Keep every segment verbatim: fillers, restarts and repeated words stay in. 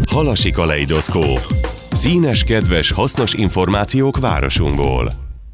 Halasi kaleidoszkóp. Színes, kedves, hasznos információk városunkból.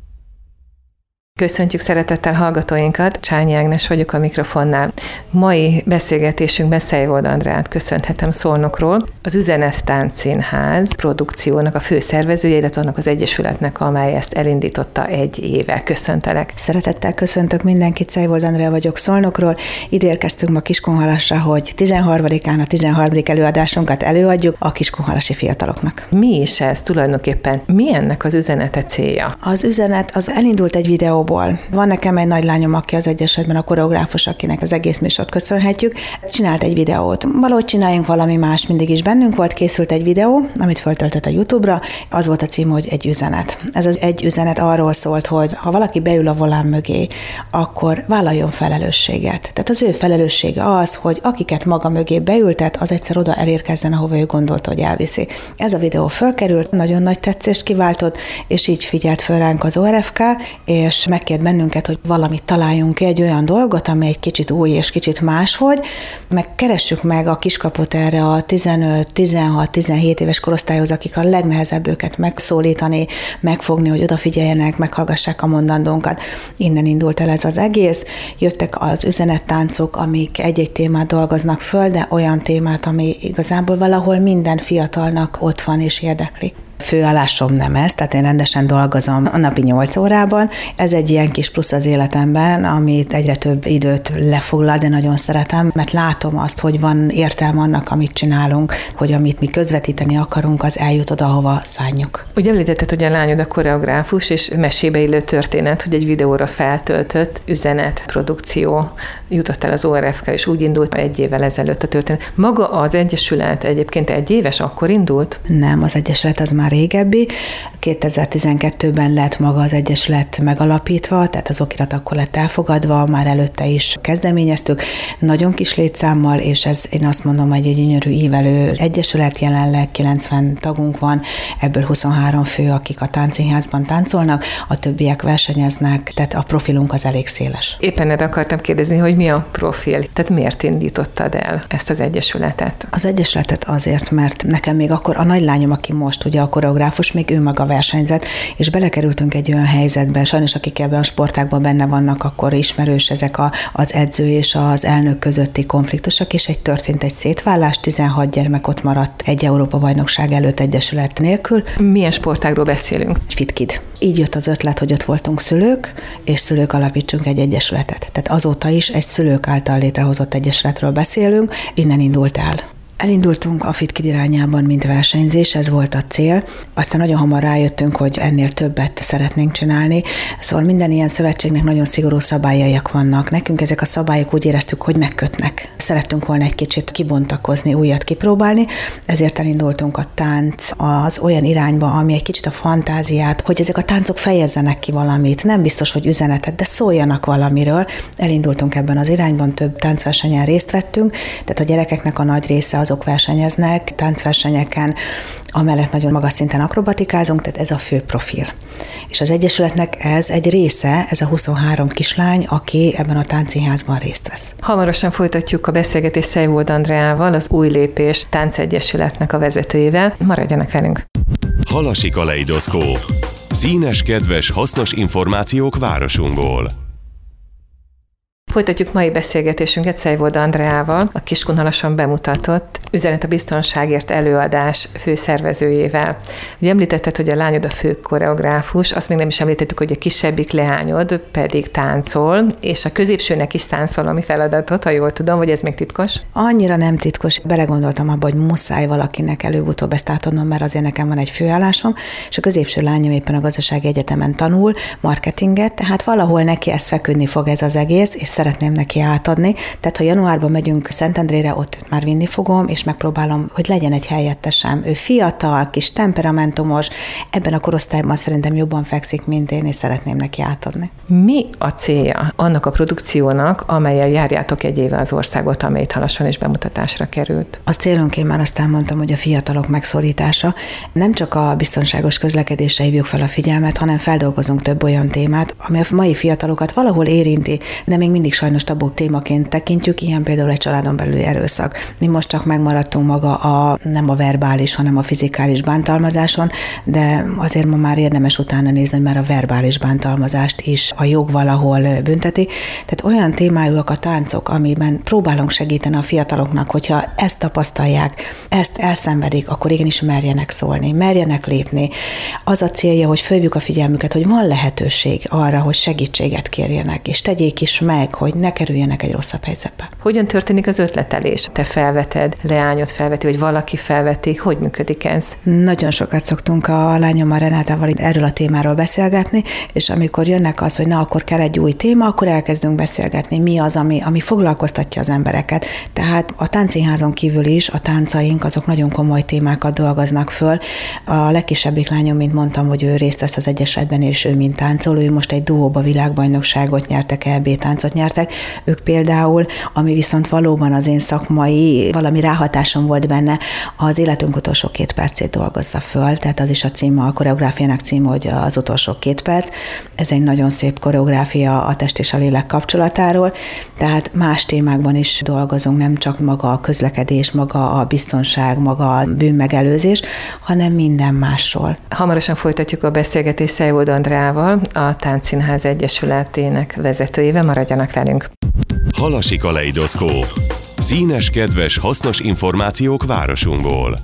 Köszöntjük szeretettel hallgatóinkat, Csányi Ágnes vagyok a mikrofonnál. Mai beszélgetésünkben Szeijvold Andreát köszönhetem Szolnokról, az Üzenet Táncszínház produkciónak a főszervezője, illetve annak az egyesületnek, amely ezt elindította egy éve. Köszöntelek. Szeretettel köszöntök mindenkit, Szeijvold Andrea vagyok Szolnokról. Ide érkeztünk ma Kiskunhalasra, hogy tizenharmadikán a tizenharmadik előadásunkat előadjuk a kiskunhalasi fiataloknak. Mi is ez tulajdonképpen? Mi ennek az üzenete, célja? Az üzenet az elindult egy videó. Van nekem egy nagy lányom, aki az Egyesületben a koreográfus, akinek az egész műsort köszönhetjük. Csinált egy videót. Valahogy csináljunk valami más, mindig is bennünk volt, készült egy videó, amit föltöltött a YouTube-ra. Az volt a cím, hogy egy üzenet. Ez az egy üzenet arról szólt, hogy ha valaki beül a volán mögé, akkor vállaljon felelősséget. Tehát az ő felelőssége az, hogy akiket maga mögé beültet, az egyszer oda elérkezzen, ahova ő gondolta, hogy elviszi. Ez a videó fölkerült, nagyon nagy tetszést kiváltott, és így figyelt föl ránk az o er ef ká, és megkért bennünket, hogy valamit találjunk ki, egy olyan dolgot, ami egy kicsit új és kicsit máshogy, meg keressük meg a kiskaput erre a tizenöt, tizenhat, tizenhét éves korosztályhoz, akik a legnehezebb őket megszólítani, megfogni, hogy odafigyeljenek, meghallgassák a mondandónkat. Innen indult el ez az egész. Jöttek az üzenettáncok, amik egy-egy témát dolgoznak föl, de olyan témát, ami igazából valahol minden fiatalnak ott van és érdekli. Főállásom nem ez, tehát én rendesen dolgozom a napi nyolc órában. Ez egy ilyen kis plusz az életemben, amit egyre több időt lefoglal, de nagyon szeretem, mert látom azt, hogy van értelme annak, amit csinálunk, hogy amit mi közvetíteni akarunk, az eljut oda, ahova szánjuk. Ugye említetted, hogy a lányod a koreográfus, és mesébe illő történet, hogy egy videóra feltöltött üzenet produkció jutott el az o er ef ká, és úgy indult egy évvel ezelőtt a történet. Maga az Egyesület egyébként egy éves akkor indult? Nem, az Egyesület az már régebbi. kétezer-tizenkettőben lett maga az Egyesület megalapítva, tehát az okirat akkor lett elfogadva, már előtte is kezdeményeztük, nagyon kis létszámmal, és ez én azt mondom, hogy egy gyönyörű ívelő egyesület, jelenleg kilencven tagunk van, ebből huszonhárom fő, akik a táncszínházban táncolnak, a többiek versenyeznek, tehát a profilunk az elég széles. Éppen erre akartam kérdezni, hogy mi a profil, tehát miért indítottad el ezt az egyesületet? Az egyesületet azért, mert nekem még akkor a nagylányom, aki most ugye a koreográfus, még ő maga versenyzett, és belekerültünk egy olyan helyzetbe, sajnos akik ebben a sportágban benne vannak, akkor ismerős ezek a, az edző és az elnök közötti konfliktusok, és egy történt egy szétválás, tizenhat gyermek ott maradt egy Európa-bajnokság előtt egyesület nélkül. Milyen sportágról beszélünk? FitKid. Így jött az ötlet, hogy ott voltunk szülők, és szülők alapítsunk egy egyesületet. Tehát azóta is egy szülők által létrehozott egyesületről beszélünk, innen indult el. Elindultunk a FitKid irányában, mint versenyzés, ez volt a cél. Aztán nagyon hamar rájöttünk, hogy ennél többet szeretnénk csinálni. Szóval minden ilyen szövetségnek nagyon szigorú szabályaik vannak. Nekünk ezek a szabályok úgy éreztük, hogy megkötnek. Szerettünk volna egy kicsit kibontakozni, újat kipróbálni, ezért elindultunk a tánc az olyan irányba, ami egy kicsit a fantáziát, hogy ezek a táncok fejezzenek ki valamit. Nem biztos, hogy üzenetet, de szóljanak valamiről. Elindultunk ebben az irányban, több táncversenyen részt vettünk, tehát a gyerekeknek a nagy része azok versenyeznek táncversenyeken, amellett nagyon magas szinten akrobatikázunk, tehát ez a fő profil. És az Egyesületnek ez egy része, ez a huszonhárom kislány, aki ebben a táncszínházban részt vesz. Hamarosan folytatjuk a beszélgetést Szeijvold Andreával, az Új Lépés Táncegyesületnek a vezetőjével. Maradjanak velünk! Halasi kaleidoszkóp. Színes, kedves, hasznos információk városunkból. Folytatjuk mai beszélgetésünket Szeijvold Andreával, a Kiskunhalason bemutatott Üzenet a biztonságért előadás főszervezőjével. Ugye említetted, hogy a lányod a fő koreográfus, azt még nem is említettük, hogy a kisebbik leányod pedig táncol, és a középsőnek is szánsz valami feladatot, ha jól tudom, hogy ez még titkos? Annyira nem titkos. Belegondoltam abba, hogy muszáj valakinek előbb-utóbb ezt átadnom, mert azért nekem van egy főállásom, és a középső lányom éppen a Gazdasági Egyetemen tanul marketinget, tehát valahol neki ez feküdni fog ez az egész, és szeretném neki átadni. Tehát, ha januárban megyünk Szentendrére, ott őt már vinni fogom, és megpróbálom, hogy legyen egy helyettesem. Ő fiatal, kis temperamentumos, ebben a korosztályban szerintem jobban fekszik, mint én, és szeretném neki átadni. Mi a célja annak a produkciónak, amellyel járjátok egy éve az országot, amely itt Halason is bemutatásra került? A célunk, én már azt elmondtam, hogy a fiatalok megszólítása. Nem csak a biztonságos közlekedésre hívjuk fel a figyelmet, hanem feldolgozunk több olyan témát, ami a mai fiatalokat valahol érinti, de még mindig sajnos tabu témaként tekintjük, ilyen például egy családon belüli erőszak. Mi most csak megmaradtunk maga a nem a verbális, hanem a fizikális bántalmazáson, de azért ma már érdemes utána nézni, mert a verbális bántalmazást is a jog valahol bünteti. Tehát olyan témájúak a táncok, amiben próbálunk segíteni a fiataloknak, hogyha ezt tapasztalják, ezt elszenvedik, akkor igenis merjenek szólni, merjenek lépni. Az a célja, hogy fölhívjuk a figyelmüket, hogy van lehetőség arra, hogy segítséget kérjenek, és tegyék is meg, hogy ne kerüljenek egy rosszabb helyzetbe. Hogyan történik az ötletelés? Te felveted, leányod felveti, vagy valaki felveti? Hogy működik ez? Nagyon sokat szoktunk a lányommal, Renátával erről a témáról beszélgetni, és amikor jönnek az, hogy na, akkor kell egy új téma, akkor elkezdünk beszélgetni, mi az, ami, ami foglalkoztatja az embereket. Tehát a táncszínházon kívül is a táncaink azok nagyon komoly témákat dolgoznak föl. A legkisebbik lányom, mint mondtam, hogy ő részt vesz az Egyesületben, és ő mint táncoló, ő most egy duóba világbajnokságot nyertek, é bé táncot nyertek. Ők például, ami viszont valóban az én szakmai, valami ráhatásom volt benne, az életünk utolsó két percét dolgozza föl, tehát az is a címe, a koreográfiának címe, hogy az utolsó két perc. Ez egy nagyon szép koreográfia a test és a lélek kapcsolatáról, tehát más témákban is dolgozunk, nem csak maga a közlekedés, maga a biztonság, maga a bűnmegelőzés, hanem minden másról. Hamarosan folytatjuk a beszélgetést Szeivód Andreával, a Táncszínház Egyesületének vezetőjével. Maradjanak velünk! Halasi kaleidoszkóp. Színes, kedves, hasznos információk városunkból.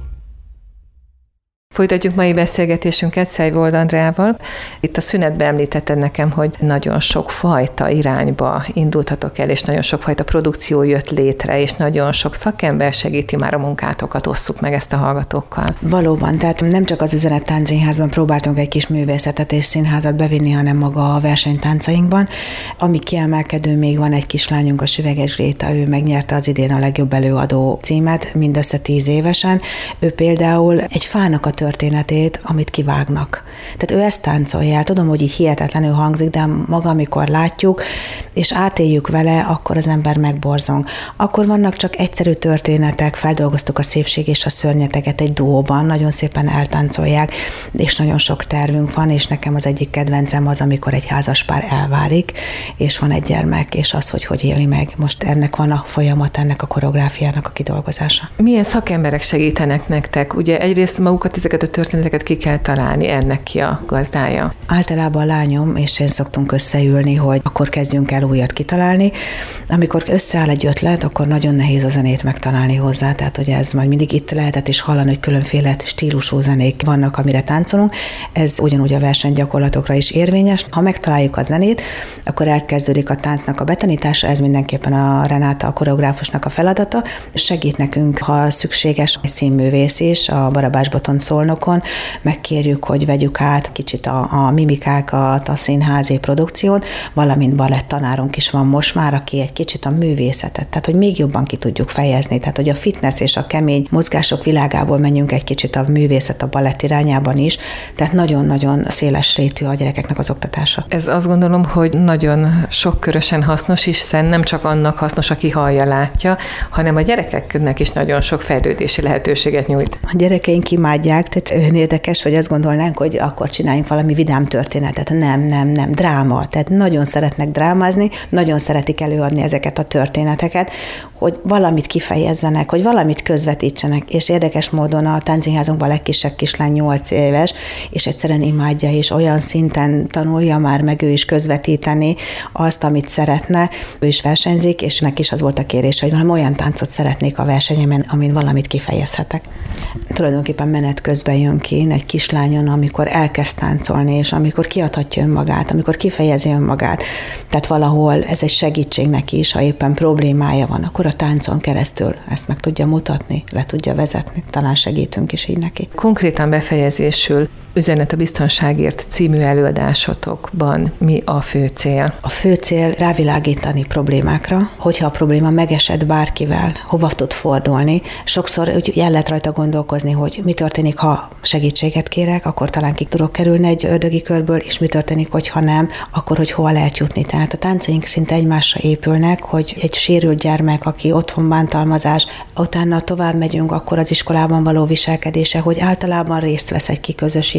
Folytatjuk mai beszélgetésünket Szeivód Andreával. Itt a szünetben említetted nekem, hogy nagyon sok fajta irányba indultatok el, és nagyon sok fajta produkció jött létre, és nagyon sok szakember segíti már a munkátokat, osszuk meg ezt a hallgatókkal. Valóban, tehát nem csak az Üzenet Táncszínházban próbáltunk egy kis művészetet és színházat bevinni, hanem maga a versenytáncainkban. Ami kiemelkedő, még van egy kislányunk, a Süveges Gréta, ő megnyerte az idén a legjobb előadó címet, mindössze tíz évesen. Ő például egy fának a történetét, amit kivágnak. Tehát ő ezt táncolja el. Tudom, hogy így hihetetlenül hangzik, de maga, amikor látjuk, és átéljük vele, akkor az ember megborzong. Akkor vannak csak egyszerű történetek, feldolgoztuk a szépség és a szörnyeteget egy duóban, nagyon szépen eltáncolják, és nagyon sok tervünk van, és nekem az egyik kedvencem az, amikor egy házaspár elválik, és van egy gyermek, és az, hogy hogy éli meg. Most ennek van a folyamat, ennek a koreográfiának a kidolgozása. Milyen szakemberek segítenek nektek? Ugye egyrészt magukat ezeket a történeteket ki kell találni, ennek ki a gazdája? Általában a lányom és én szoktunk összeülni, hogy akkor kezdjünk el újat kitalálni. Amikor összeáll egy ötlet, akkor nagyon nehéz a zenét megtalálni hozzá, tehát ugye ez majd mindig itt lehetett is hallani, hogy különféle stílusú zenék vannak, amire táncolunk. Ez ugyanúgy a versenygyakorlatokra is érvényes. Ha megtaláljuk a zenét, akkor elkezdődik a táncnak a betanítása, ez mindenképpen a Renáta, a koreográfusnak a feladata. Segít nekünk, ha szükséges, egy színművész is, a Barabás Boton Szolnokon, megkérjük, hogy vegyük át kicsit a, a mimikákat, a színházi produkciót, valamint balett tanárunk is van most már, aki egy kicsit a művészetet, tehát hogy még jobban ki tudjuk fejezni, tehát hogy a fitness és a kemény mozgások világából menjünk egy kicsit a művészet, a balett irányában is, tehát nagyon-nagyon széles rétű a gyerekeknek az oktatása. Ez azt gondolom, hogy nagyon sokkörösen hasznos is, hiszen nem csak annak hasznos, aki hallja, látja, hanem a gyerekeknek is nagyon sok fejlődési lehetőséget nyújt. A gyerekeink imádják, tehát olyan érdekes, hogy azt gondolnánk, hogy akkor csináljunk valami vidám történetet. Nem, nem, nem, dráma. Tehát nagyon szeretnek drámázni, nagyon szeretik előadni ezeket a történeteket, hogy valamit kifejezzenek, hogy valamit közvetítsenek, és érdekes módon a táncszínházunkban a legkisebb kislány nyolc éves, és egyszerűen imádja, és olyan szinten tanulja már meg ő is közvetíteni azt, amit szeretne. Ő is versenyzik, és neki is az volt a kérés, hogy valami olyan táncot szeretnék a versenyemen, amin valamit kifejezhetek. Tulajdonképpen menet közben jön ki egy kislányon, amikor elkezd táncolni, és amikor kiadhatja önmagát, amikor kifejezi önmagát. Tehát valahol ez egy segítség neki is, ha éppen problémája van, akkor a táncon keresztül ezt meg tudja mutatni, le tudja vezetni. Talán segítünk is így neki. Konkrétan befejezésül Üzenet a biztonságért című előadásotokban mi a fő cél? A fő cél rávilágítani problémákra, hogyha a probléma megesett bárkivel, hova tud fordulni. Sokszor úgy el lehet rajta gondolkozni, hogy mi történik, ha segítséget kérek, akkor talán ki tudok kerülni egy ördögi körből, és mi történik, hogyha nem, akkor hogy hova lehet jutni. Tehát a táncaink szinte egymásra épülnek, hogy egy sérült gyermek, aki otthon bántalmazás, utána tovább megyünk, akkor az iskolában való viselkedése, hogy általában részt vesz egy kiközösítésben,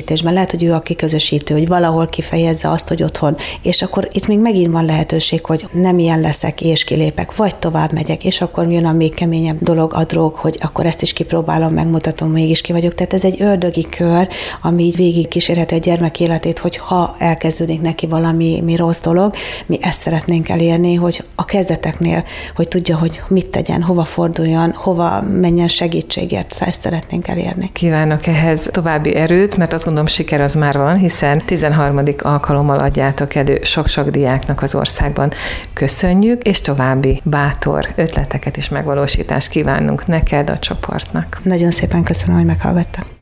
közösítésben, lehet, hogy ő a kiközösítő, hogy valahol kifejezze azt, hogy otthon, és akkor itt még megint van lehetőség, hogy nem ilyen leszek, és kilépek, vagy tovább megyek, és akkor jön a még keményebb dolog, a drog, hogy akkor ezt is kipróbálom, megmutatom, mégis ki vagyok. Tehát ez egy ördögi kör, ami így végig kísérheti a gyermek életét, hogy ha elkezdődik neki valami mi rossz dolog, mi ezt szeretnénk elérni, hogy a kezdeteknél, hogy tudja, hogy mit tegyen, hova forduljon, hova menjen segítségért, ezt szeretnénk elérni. Kívánok ehhez további erőt, mert azt gondolom, siker az már van, hiszen tizenharmadik alkalommal adjátok elő sok-sok diáknak az országban. Köszönjük, és további bátor ötleteket és megvalósítást kívánunk neked, a csoportnak. Nagyon szépen köszönöm, hogy meghallgattak.